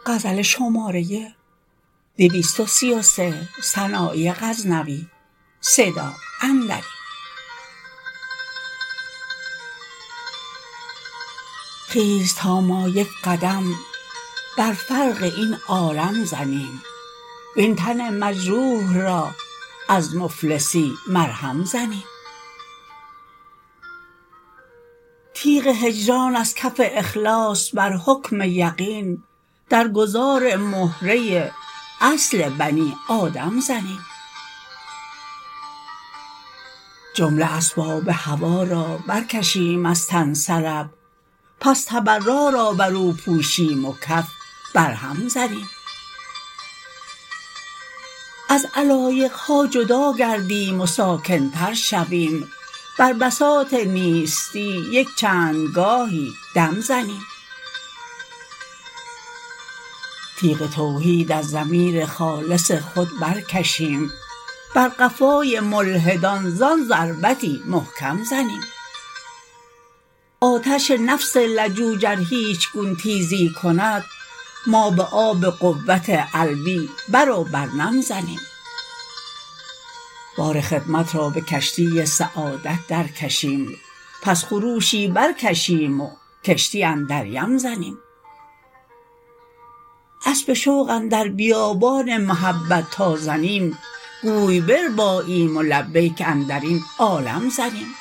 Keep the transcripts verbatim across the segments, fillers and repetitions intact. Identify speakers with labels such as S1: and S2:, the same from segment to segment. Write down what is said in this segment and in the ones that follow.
S1: غزل شماره دویست و سی و سه سنایی غزنوی صدا اندری. خیز تا ما یک قدم بر فرق این عالم زنیم، وین تن مجروح را از مفلسی مرهم زنیم. تیغ هجران از کف اخلاص بر حکم یقین، در گذار مهره اصل بنی آدم زنیم. جمله اسباب هوا را برکشیم از تن سلب، پس تبرا را بر او پوشیم و کف بر هم زنیم. از علایق ها جدا گردیم و ساکن تر شویم، بر بساط نیستی یک چند گاهی دم زنیم. تیغ توحید از ضمیر خالص خود برکشیم، بر قفای ملحدان زان ضربتی محکم زنیم. آتش نفس لجوج ار هیچگونه تیزی کند، ما به آب قوت علوی بر و بر نم زنیم. بار خدمت را به کشتی سعادت در کشیم، پس خروشی برکشیم و کشتی اندر یم زنیم. اسب شوق اندر بیابان محبت تا زنیم، گوی برباییم و لبیک اندرین عالم زنیم.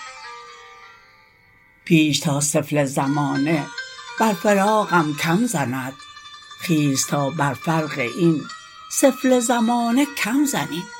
S1: پیش تا سفله زمانه بر فراقم کم زند، خیز تا بر فرق این سفله زمانه کم زنیم.